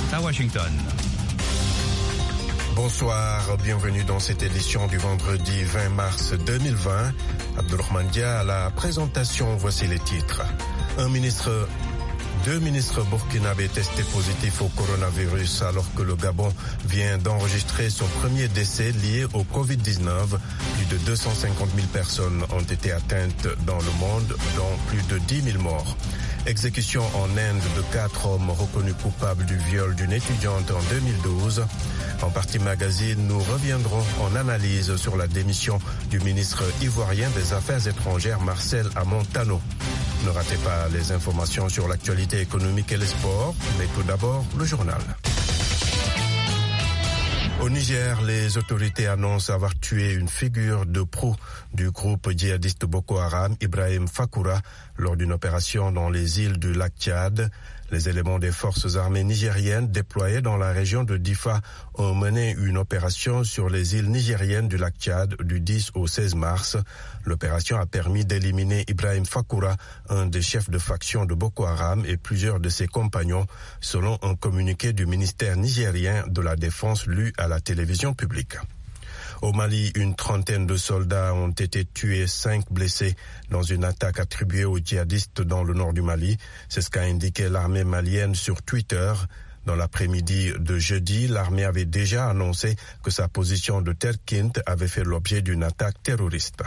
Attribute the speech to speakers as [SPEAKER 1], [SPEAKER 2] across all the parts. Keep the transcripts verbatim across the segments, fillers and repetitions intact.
[SPEAKER 1] à Washington.
[SPEAKER 2] Bonsoir, bienvenue dans cette édition du vendredi vingt mars deux mille vingt. Abdourahmane Dia à la présentation, voici les titres. Un ministre, deux ministres burkinabés testés positifs au coronavirus alors que le Gabon vient d'enregistrer son premier décès lié au covid dix-neuf. Plus de deux cent cinquante mille personnes ont été atteintes dans le monde, dont plus de dix mille morts. Exécution en Inde de quatre hommes reconnus coupables du viol d'une étudiante en deux mille douze. En partie magazine, nous reviendrons en analyse sur la démission du ministre ivoirien des Affaires étrangères Marcel Amontano. Ne ratez pas les informations sur l'actualité économique et les sports, mais tout d'abord le journal. Au Niger, les autorités annoncent avoir tué une figure de proue du groupe djihadiste Boko Haram, Ibrahim Fakoura, lors d'une opération dans les îles du lac Tchad. Les éléments des forces armées nigériennes déployés dans la région de Difa ont mené une opération sur les îles nigériennes du lac Tchad du dix au seize mars. L'opération a permis d'éliminer Ibrahim Fakoura, un des chefs de faction de Boko Haram, et plusieurs de ses compagnons, selon un communiqué du ministère nigérien de la Défense lu à la télévision publique. Au Mali, une trentaine de soldats ont été tués, cinq blessés dans une attaque attribuée aux djihadistes dans le nord du Mali. C'est ce qu'a indiqué l'armée malienne sur Twitter. Dans l'après-midi de jeudi, l'armée avait déjà annoncé que sa position de Terkint avait fait l'objet d'une attaque terroriste.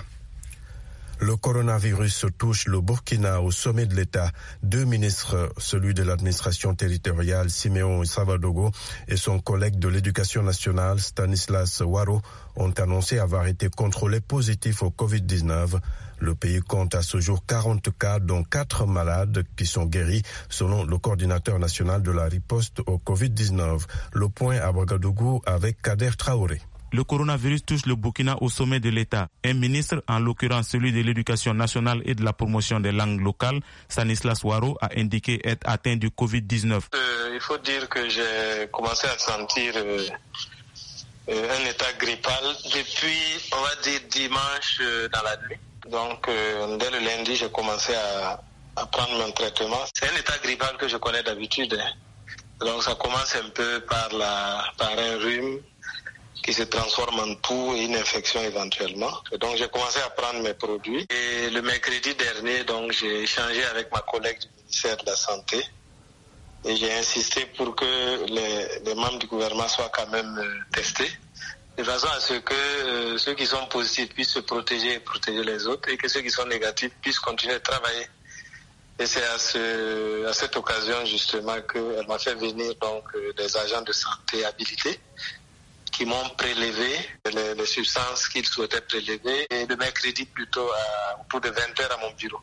[SPEAKER 2] Le coronavirus touche le Burkina au sommet de l'État. Deux ministres, celui de l'administration territoriale, Siméon Savadogo, et son collègue de l'éducation nationale, Stanislas Waro, ont annoncé avoir été contrôlés positifs au covid dix-neuf. Le pays compte à ce jour quarante cas, dont quatre malades qui sont guéris, selon le coordinateur national de la riposte au covid dix-neuf. Le point à Ouagadougou avec Kader Traoré.
[SPEAKER 3] Le coronavirus touche le Burkina au sommet de l'État. Un ministre, en l'occurrence celui de l'Éducation nationale et de la promotion des langues locales, Stanislas Waro, a indiqué être atteint du covid dix-neuf.
[SPEAKER 4] Euh, il faut dire que j'ai commencé à sentir euh, euh, un état grippal depuis, on va dire, dimanche euh, dans la nuit. Donc, euh, dès le lundi, j'ai commencé à, à prendre mon traitement. C'est un état grippal que je connais d'habitude. Hein. Donc, ça commence un peu par, la, par un rhume qui se transforme en toux et une infection éventuellement. Et donc j'ai commencé à prendre mes produits. Et le mercredi dernier, donc j'ai échangé avec ma collègue du ministère de la Santé et j'ai insisté pour que les, les membres du gouvernement soient quand même euh, testés, de façon à ce que euh, ceux qui sont positifs puissent se protéger et protéger les autres, et que ceux qui sont négatifs puissent continuer de travailler. Et c'est à, ce, à cette occasion justement qu'elle m'a fait venir donc euh, des agents de santé habilités qui m'ont prélevé les, les substances qu'ils souhaitaient prélever, et le mercredi plutôt à, autour de vingt heures à mon bureau.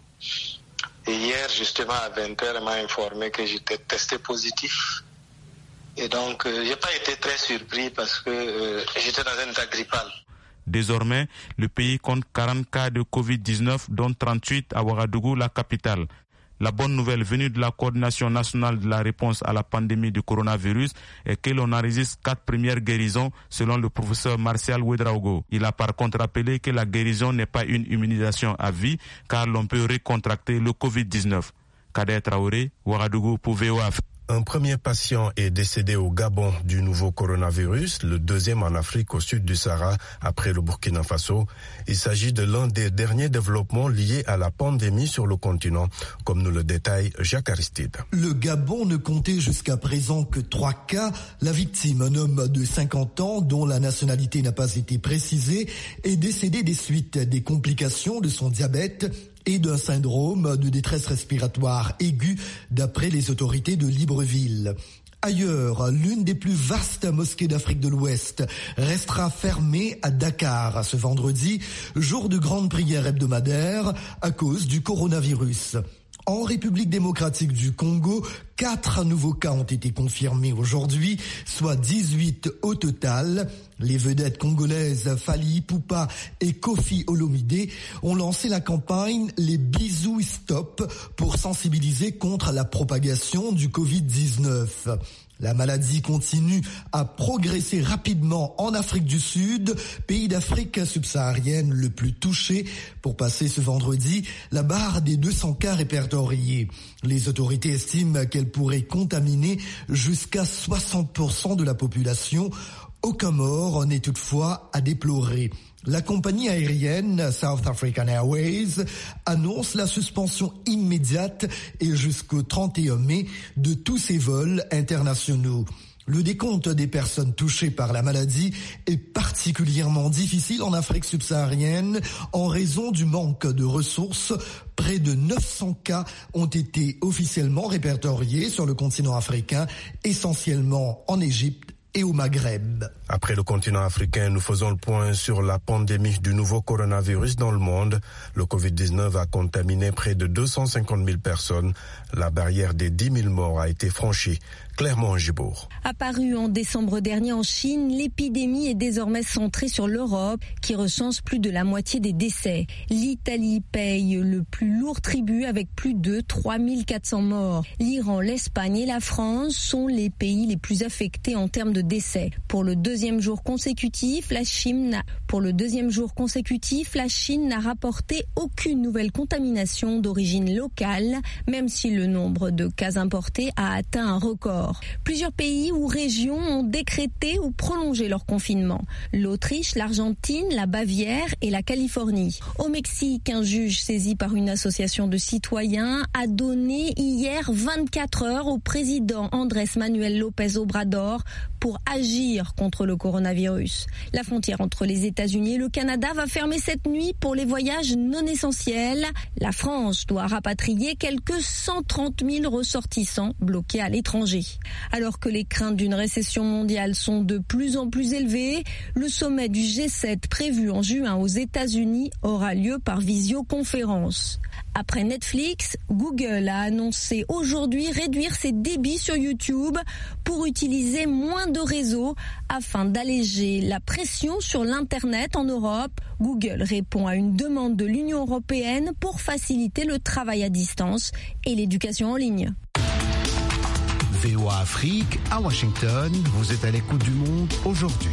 [SPEAKER 4] Et hier justement à vingt heures, elle m'a informé que j'étais testé positif. Et donc euh, j'ai pas été très surpris parce que euh, j'étais dans un état grippal.
[SPEAKER 3] Désormais, le pays compte quarante cas de covid dix-neuf, dont trente-huit à Ouagadougou, la capitale. La bonne nouvelle venue de la coordination nationale de la réponse à la pandémie du coronavirus est que l'on enregistre quatre premières guérisons selon le professeur Martial Ouedraogo. Il a par contre rappelé que la guérison n'est pas une immunisation à vie car l'on peut recontracter le covid dix-neuf. Kader Traoré, Ouagadougou pour V O A.
[SPEAKER 2] Un premier patient est décédé au Gabon du nouveau coronavirus, le deuxième en Afrique au sud du Sahara après le Burkina Faso. Il s'agit de l'un des derniers développements liés à la pandémie sur le continent, comme nous le détaille Jacques Aristide.
[SPEAKER 5] Le Gabon ne comptait jusqu'à présent que trois cas. La victime, un homme de cinquante ans dont la nationalité n'a pas été précisée, est décédé des suites des complications de son diabète et d'un syndrome de détresse respiratoire aiguë d'après les autorités de Libreville. Ailleurs, l'une des plus vastes mosquées d'Afrique de l'Ouest restera fermée à Dakar ce vendredi, jour de grande prière hebdomadaire à cause du coronavirus. En République démocratique du Congo, quatre nouveaux cas ont été confirmés aujourd'hui, soit dix-huit au total. Les vedettes congolaises Fally Ipupa et Kofi Olomide ont lancé la campagne Les Bisous Stop pour sensibiliser contre la propagation du covid dix-neuf. La maladie continue à progresser rapidement en Afrique du Sud, pays d'Afrique subsaharienne le plus touché, pour passer ce vendredi la barre des deux cents cas répertoriés. Les autorités estiment qu'elle qu'elle pourrait contaminer jusqu'à soixante pour cent de la population. Aucun mort n'est toutefois à déplorer. La compagnie aérienne South African Airways annonce la suspension immédiate et jusqu'au trente et un mai de tous ses vols internationaux. Le décompte des personnes touchées par la maladie est particulièrement difficile en Afrique subsaharienne en raison du manque de ressources. Près de neuf cents cas ont été officiellement répertoriés sur le continent africain, essentiellement en Égypte et au Maghreb.
[SPEAKER 2] Après le continent africain, nous faisons le point sur la pandémie du nouveau coronavirus dans le monde. Le covid dix-neuf a contaminé près de deux cent cinquante mille personnes. La barrière des dix mille morts a été franchie. Clermont Gibourg.
[SPEAKER 1] Apparue en décembre dernier en Chine, l'épidémie est désormais centrée sur l'Europe, qui recense plus de la moitié des décès. L'Italie paye le plus lourd tribut avec plus de trois mille quatre cents morts. L'Iran, l'Espagne et la France sont les pays les plus affectés en termes de décès. Pour le deuxième jour consécutif, la Chine n'a, pour le deuxième jour consécutif, la Chine n'a rapporté aucune nouvelle contamination d'origine locale, même si le nombre de cas importés a atteint un record. Plusieurs pays ou régions ont décrété ou prolongé leur confinement. L'Autriche, l'Argentine, la Bavière et la Californie. Au Mexique, un juge saisi par une association de citoyens a donné hier vingt-quatre heures au président Andrés Manuel López Obrador pour agir contre le coronavirus. La frontière entre les États-Unis et le Canada va fermer cette nuit pour les voyages non essentiels. La France doit rapatrier quelques cent trente mille ressortissants bloqués à l'étranger. Alors que les craintes d'une récession mondiale sont de plus en plus élevées, le sommet du G sept prévu en juin aux États-Unis aura lieu par visioconférence. Après Netflix, Google a annoncé aujourd'hui réduire ses débits sur YouTube pour utiliser moins de réseaux afin d'alléger la pression sur l'Internet en Europe. Google répond à une demande de l'Union européenne pour faciliter le travail à distance et l'éducation en ligne.
[SPEAKER 6] V O A Afrique, à Washington, vous êtes à l'écoute du monde aujourd'hui.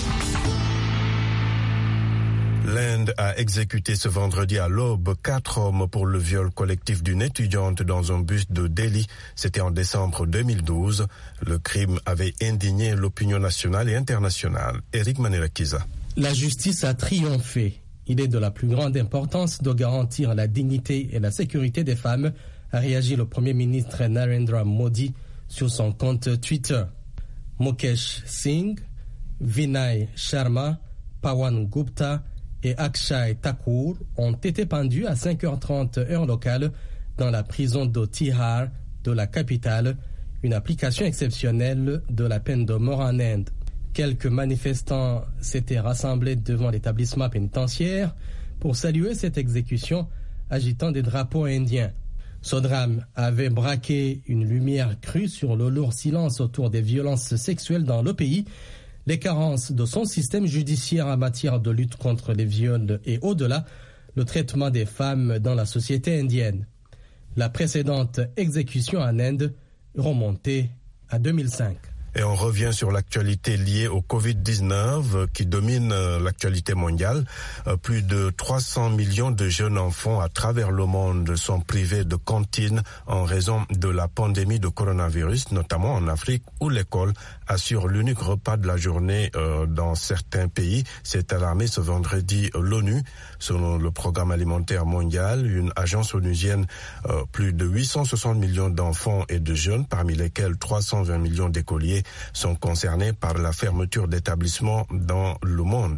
[SPEAKER 2] L'Inde a exécuté ce vendredi à l'aube quatre hommes pour le viol collectif d'une étudiante dans un bus de Delhi. C'était en décembre deux mille douze. Le crime avait indigné l'opinion nationale et internationale. Eric Manelakiza.
[SPEAKER 7] La justice a triomphé. Il est de la plus grande importance de garantir la dignité et la sécurité des femmes, a réagi le Premier ministre Narendra Modi sur son compte Twitter. Mukesh Singh, Vinay Sharma, Pawan Gupta et Akshay Thakur ont été pendus à cinq heures trente heure locale dans la prison de Tihar de la capitale, une application exceptionnelle de la peine de mort en Inde. Quelques manifestants s'étaient rassemblés devant l'établissement pénitentiaire pour saluer cette exécution, agitant des drapeaux indiens. Ce drame avait braqué une lumière crue sur le lourd silence autour des violences sexuelles dans le pays, les carences de son système judiciaire en matière de lutte contre les viols et au-delà, le traitement des femmes dans la société indienne. La précédente exécution en Inde remontait à deux mille cinq.
[SPEAKER 2] Et on revient sur l'actualité liée au covid dix-neuf qui domine l'actualité mondiale. Plus de trois cents millions de jeunes enfants à travers le monde sont privés de cantines en raison de la pandémie de coronavirus, notamment en Afrique où l'école assure l'unique repas de la journée dans certains pays. C'est alarmé ce vendredi l'ONU. Selon le Programme alimentaire mondial, une agence onusienne, plus de huit cent soixante millions d'enfants et de jeunes, parmi lesquels trois cent vingt millions d'écoliers, sont concernés par la fermeture d'établissements dans le monde.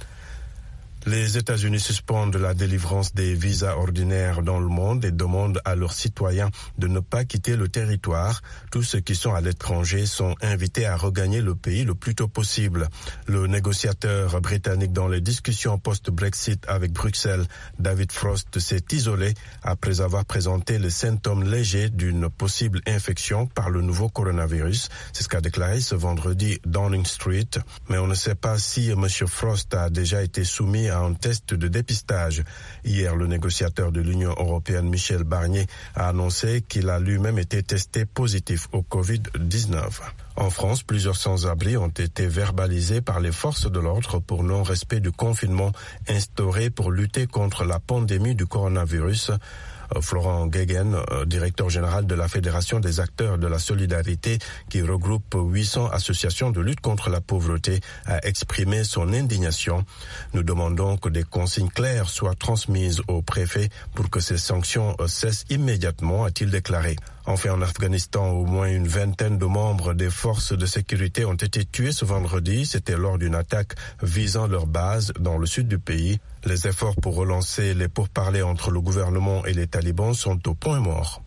[SPEAKER 2] Les États-Unis suspendent la délivrance des visas ordinaires dans le monde et demandent à leurs citoyens de ne pas quitter le territoire. Tous ceux qui sont à l'étranger sont invités à regagner le pays le plus tôt possible. Le négociateur britannique dans les discussions post-Brexit avec Bruxelles, David Frost, s'est isolé après avoir présenté les symptômes légers d'une possible infection par le nouveau coronavirus. C'est ce qu'a déclaré ce vendredi Downing Street. Mais on ne sait pas si M. Frost a déjà été soumis à un test de dépistage. Hier, le négociateur de l'Union européenne, Michel Barnier, a annoncé qu'il a lui-même été testé positif au covid dix-neuf. En France, plusieurs sans-abri ont été verbalisés par les forces de l'ordre pour non-respect du confinement instauré pour lutter contre la pandémie du coronavirus. Florent Guéguen, directeur général de la Fédération des acteurs de la solidarité qui regroupe huit cents associations de lutte contre la pauvreté, a exprimé son indignation. Nous demandons que des consignes claires soient transmises au préfet pour que ces sanctions cessent immédiatement, a-t-il déclaré. Enfin, en Afghanistan, au moins une vingtaine de membres des forces de sécurité ont été tués ce vendredi. C'était lors d'une attaque visant leur base dans le sud du pays. Les efforts pour relancer les pourparlers entre le gouvernement et les talibans sont au point mort.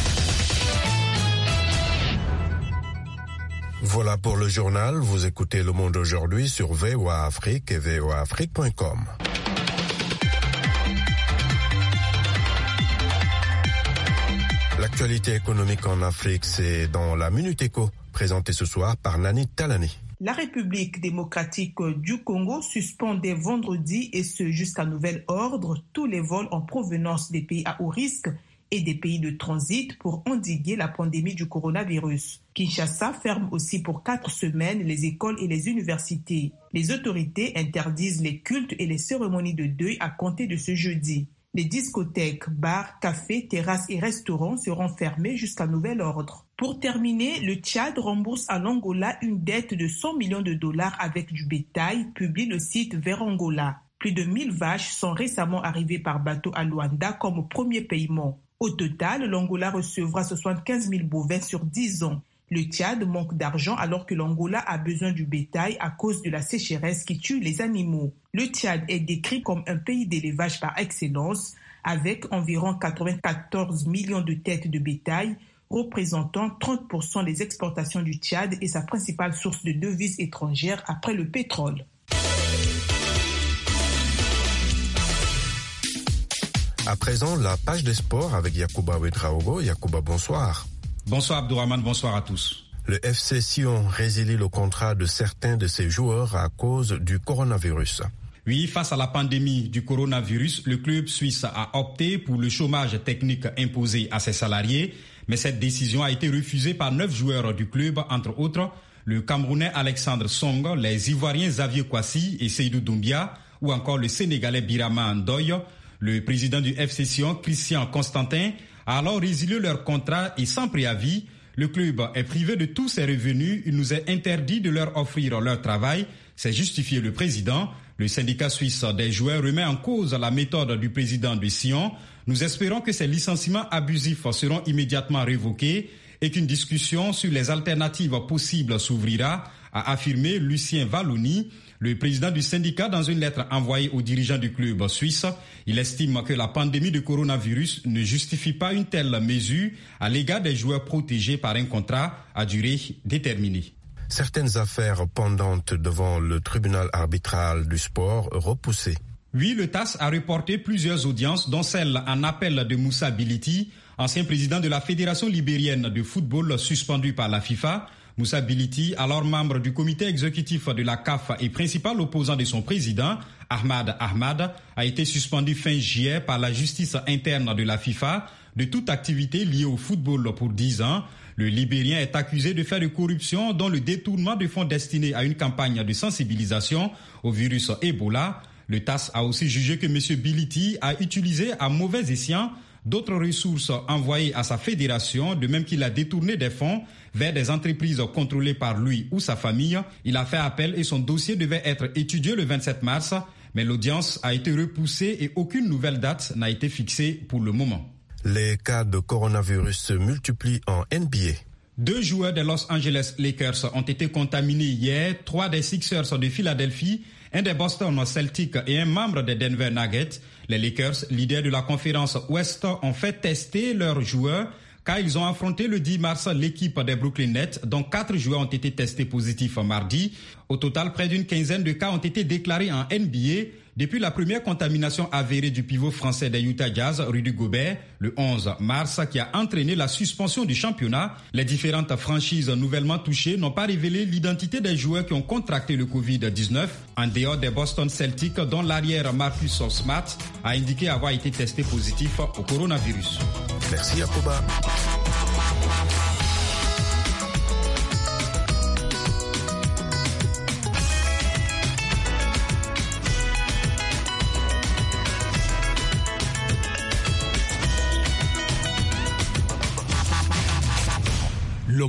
[SPEAKER 2] Voilà pour le journal. Vous écoutez Le Monde aujourd'hui sur V O A Afrique et V O A Afrique point com. L'actualité économique en Afrique, c'est dans la Minute Éco, présentée ce soir par Nani Talani.
[SPEAKER 8] La République démocratique du Congo suspend dès vendredi, et ce jusqu'à nouvel ordre, tous les vols en provenance des pays à haut risque et des pays de transit pour endiguer la pandémie du coronavirus. Kinshasa ferme aussi pour quatre semaines les écoles et les universités. Les autorités interdisent les cultes et les cérémonies de deuil à compter de ce jeudi. Les discothèques, bars, cafés, terrasses et restaurants seront fermés jusqu'à nouvel ordre. Pour terminer, le Tchad rembourse à l'Angola une dette de cent millions de dollars avec du bétail, publie le site Vers Angola. Plus de mille vaches sont récemment arrivées par bateau à Luanda comme premier paiement. Au total, l'Angola recevra soixante-quinze mille bovins sur dix ans. Le Tchad manque d'argent alors que l'Angola a besoin du bétail à cause de la sécheresse qui tue les animaux. Le Tchad est décrit comme un pays d'élevage par excellence, avec environ quatre-vingt-quatorze millions de têtes de bétail, représentant trente pour cent des exportations du Tchad et sa principale source de devises étrangères après le pétrole.
[SPEAKER 2] À présent, la page des sports avec Yacouba Ouedraogo. Yacouba, bonsoir.
[SPEAKER 9] Bonsoir Abdourahmane, bonsoir à tous.
[SPEAKER 2] Le F C Sion résilie le contrat de certains de ses joueurs à cause du coronavirus.
[SPEAKER 9] Oui, face à la pandémie du coronavirus, le club suisse a opté pour le chômage technique imposé à ses salariés, mais cette décision a été refusée par neuf joueurs du club, entre autres le Camerounais Alexandre Song, les Ivoiriens Xavier Kouassi et Seydou Doumbia, ou encore le Sénégalais Birama Ndoye. Le président du F C Sion, Christian Constantin, a alors résilié leur contrat et sans préavis, le club est privé de tous ses revenus. Il nous est interdit de leur offrir leur travail. C'est justifié le président. Le syndicat suisse des joueurs remet en cause la méthode du président de Sion. Nous espérons que ces licenciements abusifs seront immédiatement révoqués et qu'une discussion sur les alternatives possibles s'ouvrira, a affirmé Lucien Valloni, le président du syndicat, dans une lettre envoyée aux dirigeants du club suisse. Il estime que la pandémie de coronavirus ne justifie pas une telle mesure à l'égard des joueurs protégés par un contrat à durée déterminée.
[SPEAKER 2] Certaines affaires pendantes devant le tribunal arbitral du sport repoussées.
[SPEAKER 9] Oui, le T A S a reporté plusieurs audiences, dont celle en appel de Moussa Biliti, ancien président de la Fédération libérienne de football suspendu par la FIFA. Moussa Biliti, alors membre du comité exécutif de la C A F et principal opposant de son président, Ahmad Ahmad, a été suspendu fin juillet par la justice interne de la FIFA de toute activité liée au football pour dix ans. Le Libérien est accusé de faire de corruption, dont le détournement de fonds destinés à une campagne de sensibilisation au virus Ebola. Le T A S a aussi jugé que M. Biliti a utilisé à mauvais escient d'autres ressources envoyées à sa fédération, de même qu'il a détourné des fonds vers des entreprises contrôlées par lui ou sa famille. Il a fait appel et son dossier devait être étudié le vingt-sept mars, mais l'audience a été repoussée et aucune nouvelle date n'a été fixée pour le moment.
[SPEAKER 2] Les cas de coronavirus se multiplient en N B A.
[SPEAKER 9] Deux joueurs des Los Angeles Lakers ont été contaminés hier, trois des Sixers de Philadelphie, un des Boston Celtics et un membre des Denver Nuggets. Les Lakers, leaders de la conférence Ouest, ont fait tester leurs joueurs car ils ont affronté le dix mars l'équipe des Brooklyn Nets, dont quatre joueurs ont été testés positifs mardi. Au total, près d'une quinzaine de cas ont été déclarés en N B A depuis la première contamination avérée du pivot français des Utah Jazz, Rudy Gobert, le onze mars, qui a entraîné la suspension du championnat. Les différentes franchises nouvellement touchées n'ont pas révélé l'identité des joueurs qui ont contracté le covid dix-neuf, en dehors des Boston Celtics, dont l'arrière Marcus Smart a indiqué avoir été testé positif au coronavirus.
[SPEAKER 2] Merci Yacouba.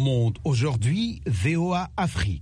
[SPEAKER 6] Monde aujourd'hui, V O A Afrique.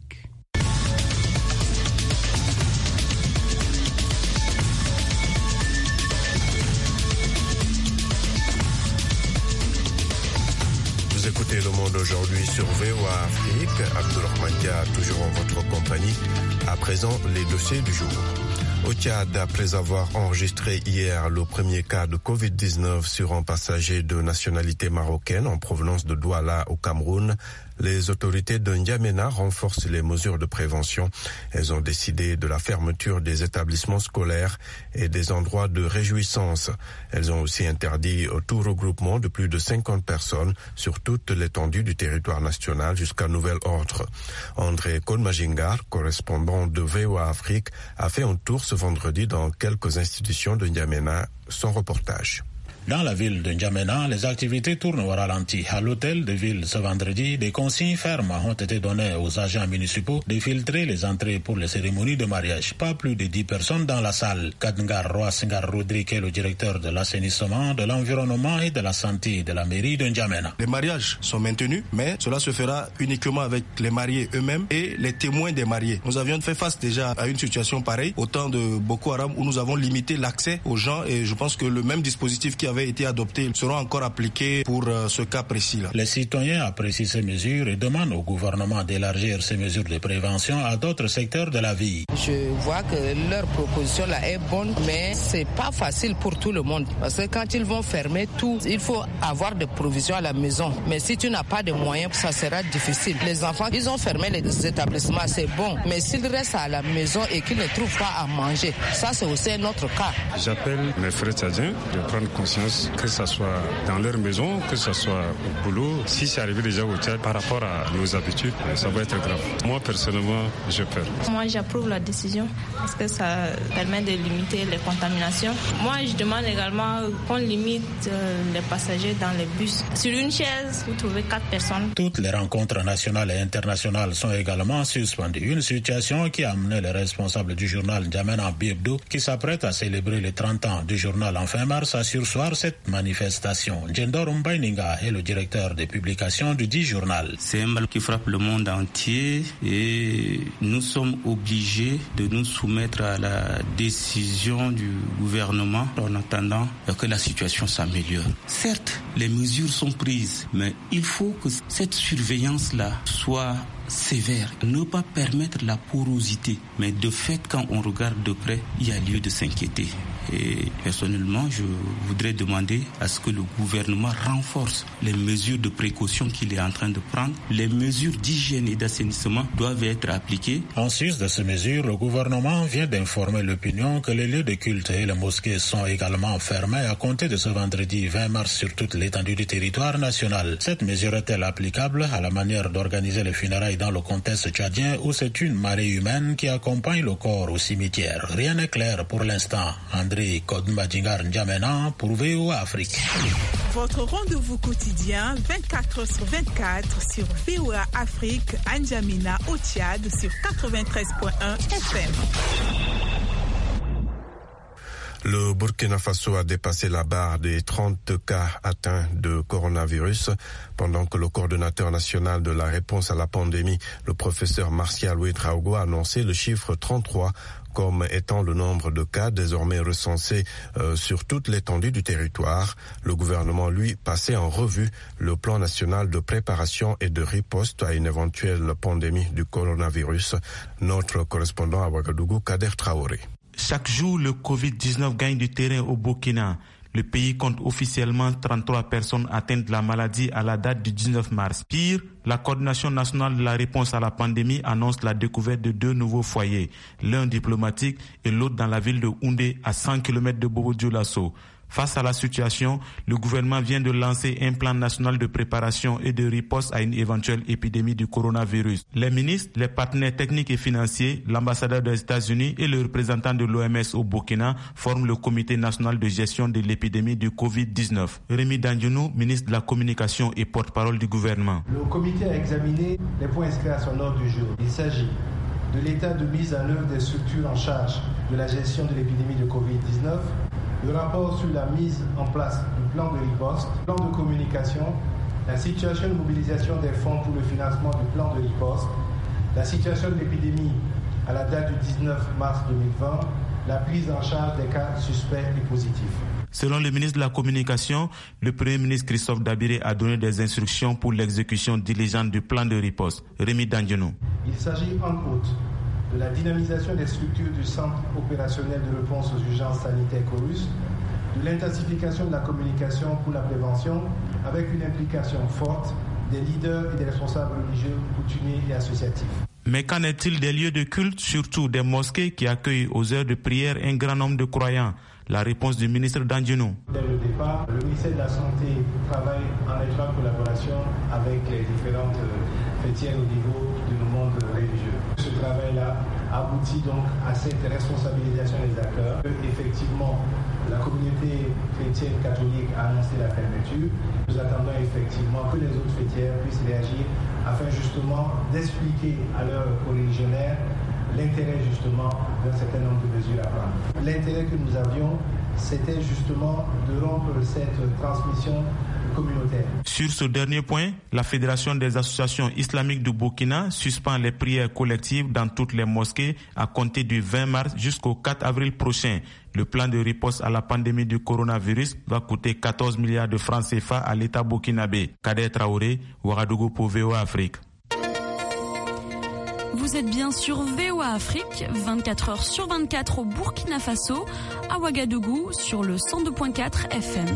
[SPEAKER 2] Vous écoutez Le Monde aujourd'hui sur V O A Afrique. Abdourahmane Dia, toujours en votre compagnie. À présent, les dossiers du jour. Au Tchad, après avoir enregistré hier le premier cas de covid dix-neuf sur un passager de nationalité marocaine en provenance de Douala au Cameroun, les autorités de N'Djamena renforcent les mesures de prévention. Elles ont décidé de la fermeture des établissements scolaires et des endroits de réjouissance. Elles ont aussi interdit tout regroupement de plus de cinquante personnes sur toute l'étendue du territoire national jusqu'à nouvel ordre. André Kolmajingar, correspondant de V O A Afrique, a fait un tour ce vendredi dans quelques institutions de N'Djamena. Son reportage.
[SPEAKER 10] Dans la ville de N'Djamena, les activités tournent au ralenti. À l'hôtel de ville ce vendredi, des consignes fermes ont été données aux agents municipaux de filtrer les entrées pour les cérémonies de mariage. Pas plus de dix personnes dans la salle. Kadngar Roasingar Rodrigue est le directeur de l'assainissement, de l'environnement et de la santé de la mairie de N'Djamena.
[SPEAKER 11] Les mariages sont maintenus, mais cela se fera uniquement avec les mariés eux-mêmes et les témoins des mariés. Nous avions fait face déjà à une situation pareille au temps de Boko Haram où nous avons limité l'accès aux gens et je pense que le même dispositif qui a avaient été adoptés seront encore appliqués pour euh, ce cas précis-là.
[SPEAKER 10] Les citoyens apprécient ces mesures et demandent au gouvernement d'élargir ces mesures de prévention à d'autres secteurs de la vie.
[SPEAKER 12] Je vois que leur proposition là est bonne, mais c'est pas facile pour tout le monde. Parce que quand ils vont fermer tout, il faut avoir des provisions à la maison. Mais si tu n'as pas de moyens, ça sera difficile. Les enfants, ils ont fermé les établissements, c'est bon. Mais s'ils restent à la maison et qu'ils ne trouvent pas à manger, ça c'est aussi un autre cas.
[SPEAKER 13] J'appelle mes frères tchadiens de prendre conscience que ce soit dans leur maison, que ce soit au boulot. Si c'est arrivé déjà au Tchad par rapport à nos habitudes, ça va être grave. Moi, personnellement, j'ai peur.
[SPEAKER 14] Moi, j'approuve la décision parce que ça permet de limiter les contaminations. Moi, je demande également qu'on limite les passagers dans les bus. Sur une chaise, vous trouvez quatre personnes.
[SPEAKER 10] Toutes les rencontres nationales et internationales sont également suspendues. Une situation qui a amené les responsables du journal N'Djamena Hebdo, qui s'apprête à célébrer les trente ans du journal en fin mars, à sursoir cette manifestation. Djendor Mbaininga est le directeur des publications du dit journal.
[SPEAKER 15] C'est un mal qui frappe le monde entier et nous sommes obligés de nous soumettre à la décision du gouvernement en attendant que la situation s'améliore. Certes, les mesures sont prises, mais il faut que cette surveillance-là soit sévère, ne pas permettre la porosité. Mais de fait, quand on regarde de près, il y a lieu de s'inquiéter. Et personnellement, je voudrais demander à ce que le gouvernement renforce les mesures de précaution qu'il est en train de prendre. Les mesures d'hygiène et d'assainissement doivent être appliquées.
[SPEAKER 10] En sus de ces mesures, le gouvernement vient d'informer l'opinion que les lieux de culte et les mosquées sont également fermés à compter de ce vendredi vingt mars sur toute l'étendue du territoire national. Cette mesure est-elle applicable à la manière d'organiser les funérailles dans le contexte tchadien où c'est une marée humaine qui accompagne le corps au cimetière? Rien n'est clair pour l'instant. André Kodmbadjingar N'Djamena pour V O A Afrique.
[SPEAKER 8] Votre rendez-vous quotidien vingt-quatre heures sur vingt-quatre sur V O A Afrique à N'Djamena au Tchad sur quatre-vingt-treize virgule un F M.
[SPEAKER 2] Le Burkina Faso a dépassé la barre des trente cas atteints de coronavirus, pendant que le coordonnateur national de la réponse à la pandémie, le professeur Martial Ouedraogo, a annoncé le chiffre trente-trois comme étant le nombre de cas désormais recensés euh, sur toute l'étendue du territoire. Le gouvernement, lui, passait en revue le plan national de préparation et de riposte à une éventuelle pandémie du coronavirus. Notre correspondant à Ouagadougou, Kader Traoré.
[SPEAKER 3] Chaque jour, le covid dix-neuf gagne du terrain au Burkina. Le pays compte officiellement trente-trois personnes atteintes de la maladie à la date du dix-neuf mars. Pire, la coordination nationale de la réponse à la pandémie annonce la découverte de deux nouveaux foyers, l'un diplomatique et l'autre dans la ville de Houndé, à cent kilomètres de Bobo-Dioulasso. Face à la situation, le gouvernement vient de lancer un plan national de préparation et de riposte à une éventuelle épidémie du coronavirus. Les ministres, les partenaires techniques et financiers, l'ambassadeur des États-Unis et le représentant de l'O M S au Burkina forment le comité national de gestion de l'épidémie du covid dix-neuf. Rémi Dandjounou, ministre de la Communication et porte-parole du gouvernement.
[SPEAKER 16] Le comité a examiné les points inscrits à son ordre du jour. Il s'agit de l'état de mise en œuvre des structures en charge de la gestion de l'épidémie de covid dix-neuf, le rapport sur la mise en place du plan de riposte, plan de communication la situation de mobilisation des fonds pour le financement du plan de riposte, la situation de l'épidémie à la date du dix-neuf mars deux mille vingt, la prise en charge des cas suspects et positifs.
[SPEAKER 3] Selon le ministre de la Communication, le Premier ministre Christophe Dabiré a donné des instructions pour l'exécution diligente du plan de riposte. Rémi Dangenou.
[SPEAKER 16] Il s'agit entre autres de la dynamisation des structures du Centre opérationnel de réponse aux urgences sanitaires Chorus, de l'intensification de la communication pour la prévention avec une implication forte des leaders et des responsables religieux, coutumiers et associatifs.
[SPEAKER 3] Mais qu'en est-il des lieux de culte, surtout des mosquées qui accueillent aux heures de prière un grand nombre de croyants? La réponse du ministre Dangenou.
[SPEAKER 16] Dès le départ, le ministère de la Santé travaille en étroite collaboration avec les différentes fêtières au niveau de nos mondes religieux. Ce travail-là aboutit donc à cette responsabilisation des acteurs. Effectivement, la communauté chrétienne catholique a annoncé la fermeture. Nous attendons effectivement que les autres fêtières puissent réagir afin justement d'expliquer à leurs coreligionnaires l'intérêt justement d'un certain nombre de mesures à prendre. L'intérêt que nous avions, c'était justement de rompre cette transmission communautaire.
[SPEAKER 3] Sur ce dernier point, la Fédération des associations islamiques du Burkina suspend les prières collectives dans toutes les mosquées à compter du vingt mars jusqu'au quatre avril prochain. Le plan de riposte à la pandémie du coronavirus va coûter quatorze milliards de francs C F A à l'État burkinabé. Kader Traoré, Ouagadougou pour V O A Afrique.
[SPEAKER 17] Vous êtes bien sur V O A Afrique, vingt-quatre heures sur vingt-quatre au Burkina Faso, à Ouagadougou sur le cent deux virgule quatre F M.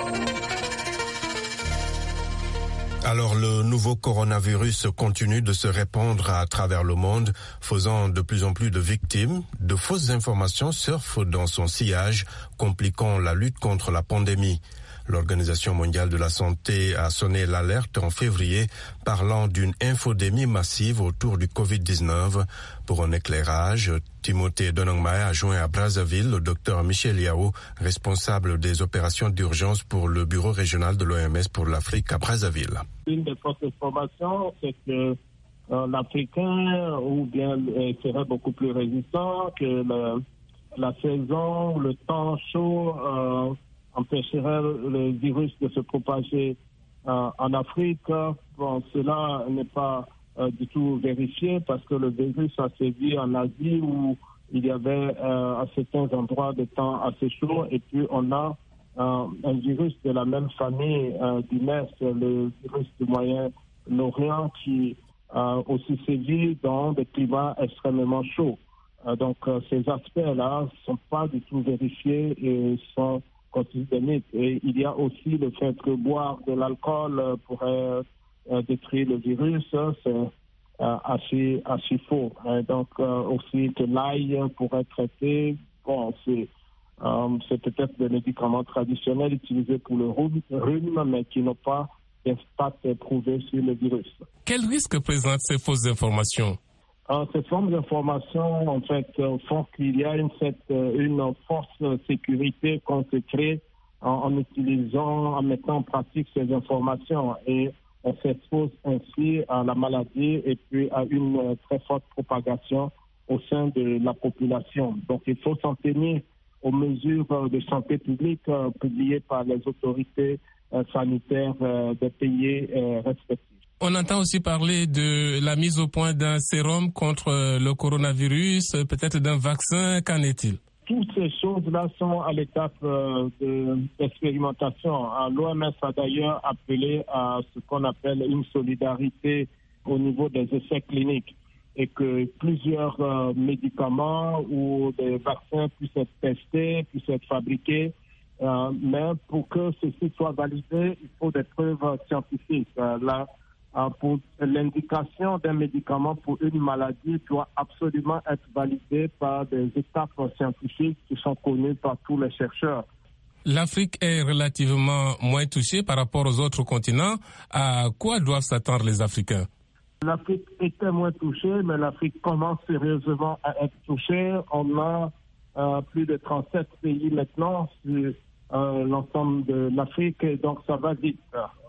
[SPEAKER 2] Alors, le nouveau coronavirus continue de se répandre à travers le monde, faisant de plus en plus de victimes. De fausses informations surfent dans son sillage, compliquant la lutte contre la pandémie. L'Organisation mondiale de la santé a sonné l'alerte en février, parlant d'une infodémie massive autour du covid dix-neuf. Pour un éclairage, Timothée Donangmae a joint à Brazzaville le docteur Michel Yao, responsable des opérations d'urgence pour le bureau régional de l'O M S pour l'Afrique à Brazzaville.
[SPEAKER 18] Une des fausses informations, c'est que euh, l'Africain ou bien euh, serait beaucoup plus résistant, que le, la saison, le temps chaud euh, empêcherait le virus de se propager euh, en Afrique. Bon, cela n'est pas euh, du tout vérifié parce que le virus a sévi en Asie où il y avait euh, à certains endroits des temps assez chauds et puis on a euh, un virus de la même famille euh, du M E R S, le virus du Moyen-Orient qui a euh, aussi sévi dans des climats extrêmement chauds. Euh, donc euh, ces aspects-là ne sont pas du tout vérifiés et sont considérés. Et il y a aussi le fait que boire de l'alcool euh, pourrait euh, détruire le virus, c'est euh, assez, assez faux. Et donc euh, aussi que l'ail pourrait traiter, bon, c'est, euh, c'est peut-être des médicaments traditionnels utilisés pour le rhume, mais qui n'ont pas d'impact prouvé sur le virus.
[SPEAKER 19] Quel risque présentent ces fausses informations?
[SPEAKER 18] Euh, ces formes d'information, en fait, euh, font qu'il y a une, cette, euh, une force de sécurité qu'on se crée en, en utilisant, en mettant en pratique ces informations. Et on s'expose ainsi à la maladie et puis à une euh, très forte propagation au sein de la population. Donc, il faut s'en tenir aux mesures euh, de santé publique euh, publiées par les autorités euh, sanitaires euh, des pays euh, respectifs.
[SPEAKER 19] On entend aussi parler de la mise au point d'un sérum contre le coronavirus, peut-être d'un vaccin. Qu'en est-il?
[SPEAKER 18] Toutes ces choses-là sont à l'étape euh, de, d'expérimentation. L'O M S a d'ailleurs appelé à ce qu'on appelle une solidarité au niveau des essais cliniques et que plusieurs euh, médicaments ou des vaccins puissent être testés, puissent être fabriqués. Euh, mais pour que ceci soit validé, il faut des preuves scientifiques. Euh, là, pour l'indication d'un médicament pour une maladie doit absolument être validée par des étapes scientifiques qui sont connues par tous les chercheurs.
[SPEAKER 19] L'Afrique est relativement moins touchée par rapport aux autres continents. À quoi doivent s'attendre les Africains?
[SPEAKER 18] L'Afrique était moins touchée, mais l'Afrique commence sérieusement à être touchée. On a euh, plus de trente-sept pays maintenant sur euh, l'ensemble de l'Afrique, et donc ça va vite.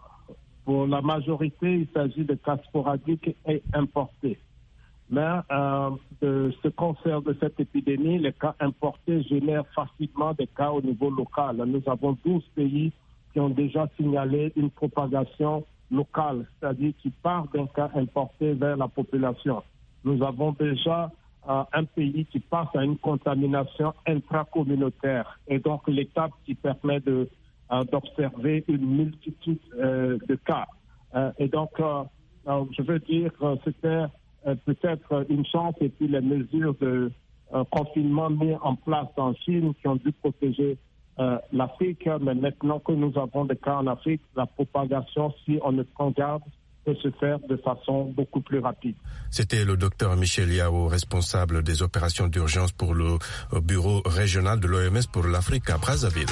[SPEAKER 18] Pour la majorité, il s'agit de cas sporadiques et importés. Mais euh, de ce concert de cette épidémie, les cas importés génèrent facilement des cas au niveau local. Nous avons douze pays qui ont déjà signalé une propagation locale, c'est-à-dire qui part d'un cas importé vers la population. Nous avons déjà euh, un pays qui passe à une contamination intracommunautaire et donc l'étape qui permet de, euh, d'observer une multitude euh, de cas. Euh, et donc, euh, euh, je veux dire, euh, c'était euh, peut-être une chance et puis les mesures de euh, confinement mises en place en Chine qui ont dû protéger euh, l'Afrique. Mais maintenant que nous avons des cas en Afrique, la propagation, si on ne prend garde, peut se faire de façon beaucoup plus rapide.
[SPEAKER 2] C'était le docteur Michel Yao, responsable des opérations d'urgence pour le bureau régional de l'O M S pour l'Afrique à Brazzaville.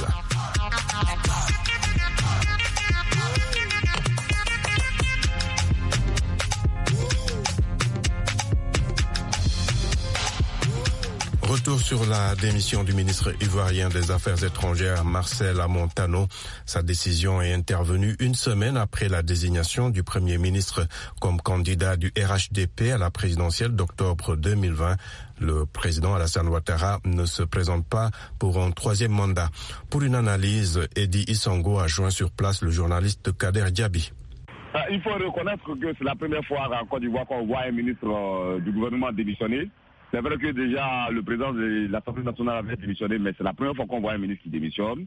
[SPEAKER 2] Retour sur la démission du ministre ivoirien des Affaires étrangères, Marcel Amontano. Sa décision est intervenue une semaine après la désignation du Premier ministre comme candidat du R H D P à la présidentielle d'octobre deux mille vingt. Le président Alassane Ouattara ne se présente pas pour un troisième mandat. Pour une analyse, Eddie Issango a joint sur place le journaliste Kader Diaby.
[SPEAKER 20] Il faut reconnaître que c'est la première fois en Côte d'Ivoire qu'on voit un ministre du gouvernement démissionner. C'est vrai que déjà le président de l'Assemblée nationale avait démissionné, mais c'est la première fois qu'on voit un ministre qui démissionne.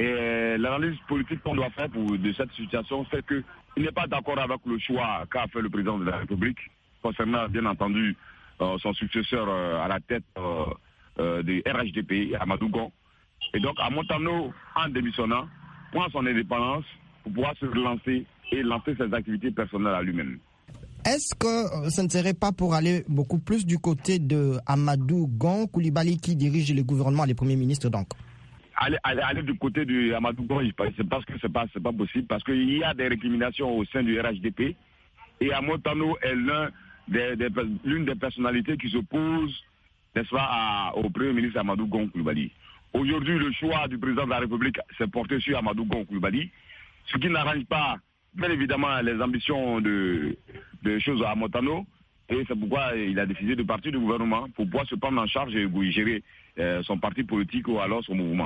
[SPEAKER 20] Et l'analyse politique qu'on doit faire pour, de cette situation, c'est qu'il n'est pas d'accord avec le choix qu'a fait le président de la République concernant, bien entendu, euh, son successeur euh, à la tête euh, euh, du R H D P, Amadou Gon. Et donc, Amontano, en démissionnant, prend son indépendance pour pouvoir se relancer et lancer ses activités personnelles à lui-même.
[SPEAKER 21] Est-ce que ce ne serait pas pour aller beaucoup plus du côté de Amadou Gon Coulibaly qui dirige le gouvernement, les premiers ministres donc?
[SPEAKER 20] Aller, aller, aller du côté de Amadou Gon, c'est parce que c'est pas, c'est pas possible, parce qu'il y a des récriminations au sein du R H D P et Amontano est l'un des, des, l'une des personnalités qui s'oppose, n'est-ce pas, à, au premier ministre Amadou Gon Coulibaly. Aujourd'hui, le choix du président de la République s'est porté sur Amadou Gon Coulibaly, ce qui n'arrange pas, bien évidemment, les ambitions de, de choses à Amontano. Et c'est pourquoi il a décidé de partir du gouvernement pour pouvoir se prendre en charge et gérer euh, son parti politique ou alors son mouvement.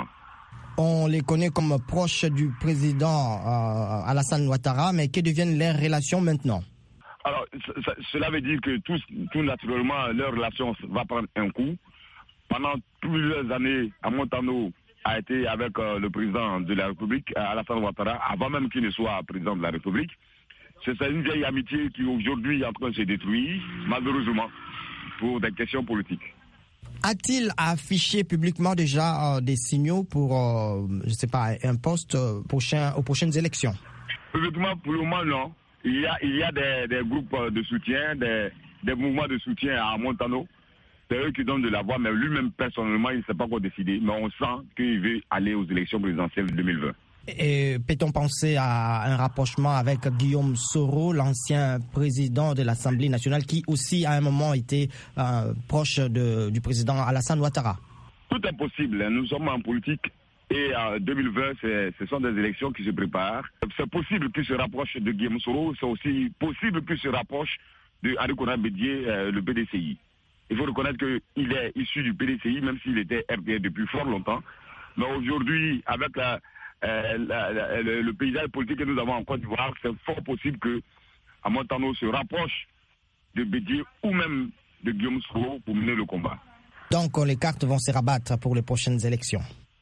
[SPEAKER 21] On les connaît comme proches du président euh, Alassane Ouattara, mais que deviennent leurs relations maintenant?
[SPEAKER 20] Alors, c- cela veut dire que tout, tout naturellement, leur relation va prendre un coup. Pendant plusieurs années, Amontano a été avec euh, le président de la République, Alassane Ouattara, avant même qu'il ne soit président de la République. C'est une vieille amitié qui aujourd'hui est en train de se détruire, malheureusement, pour des questions politiques.
[SPEAKER 21] A-t-il affiché publiquement déjà euh, des signaux pour, euh, je ne sais pas, un poste euh, prochain, aux prochaines élections?
[SPEAKER 20] Publiquement, pour le moment, non. Il y a, il y a des, des groupes de soutien, des, des mouvements de soutien à Amontano. C'est eux qui donnent de la voix, mais lui-même, personnellement, il ne s'est pas encore décidé. Mais on sent qu'il veut aller aux élections présidentielles de deux mille vingt.
[SPEAKER 21] Et peut-on penser à un rapprochement avec Guillaume Soro, l'ancien président de l'Assemblée nationale, qui aussi à un moment était euh, proche de, du président Alassane Ouattara?
[SPEAKER 20] Tout est possible. Nous sommes en politique et en deux mille vingt, c'est, ce sont des élections qui se préparent. C'est possible qu'il se rapproche de Guillaume Soro, c'est aussi possible qu'il se rapproche de Arikona Bédié, euh, le P D C I. Il faut reconnaître qu'il est issu du P D C I, même s'il était R D R depuis fort longtemps. Mais aujourd'hui, avec la Euh, la, la, le, le paysage politique que nous avons en Côte d'Ivoire, c'est fort possible que Amontano se rapproche de Bédié ou même de Guillaume Soro pour mener le combat.
[SPEAKER 21] Donc les cartes vont se rabattre pour les prochaines élections.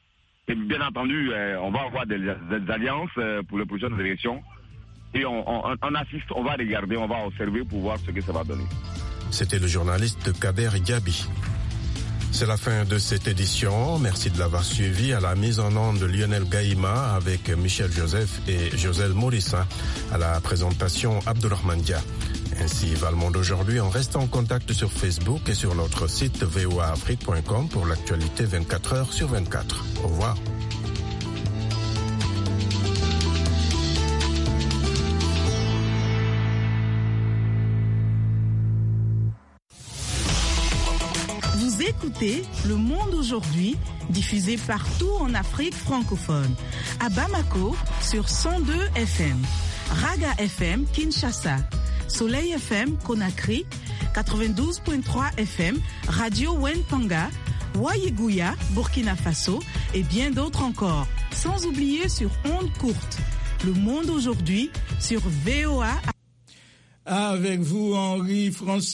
[SPEAKER 20] Et bien entendu, euh, on va avoir des, des alliances euh, pour les prochaines élections et on, on, on assiste, on va regarder, on va observer pour voir ce que ça va donner.
[SPEAKER 2] C'était le journaliste Kader Diaby. C'est la fin de cette édition. Merci de l'avoir suivi. À la mise en onde de Lionel Gaïma avec Michel Joseph et Joselle Morissin. À la présentation, Abdourahmane Dia. Ainsi va le monde aujourd'hui. On reste en contact sur Facebook et sur notre site v o a afrique point com pour l'actualité vingt-quatre heures sur vingt-quatre. Au revoir.
[SPEAKER 8] Écoutez Le Monde aujourd'hui, diffusé partout en Afrique francophone. À Bamako, sur cent deux F M. Raga F M, Kinshasa. Soleil F M, Conakry. quatre-vingt-douze virgule trois F M. Radio Wenpanga. Wayeguya, Burkina Faso. Et bien d'autres encore. Sans oublier sur ondes courtes.
[SPEAKER 4] Le Monde aujourd'hui sur V O A.
[SPEAKER 22] Avec vous, Henri François.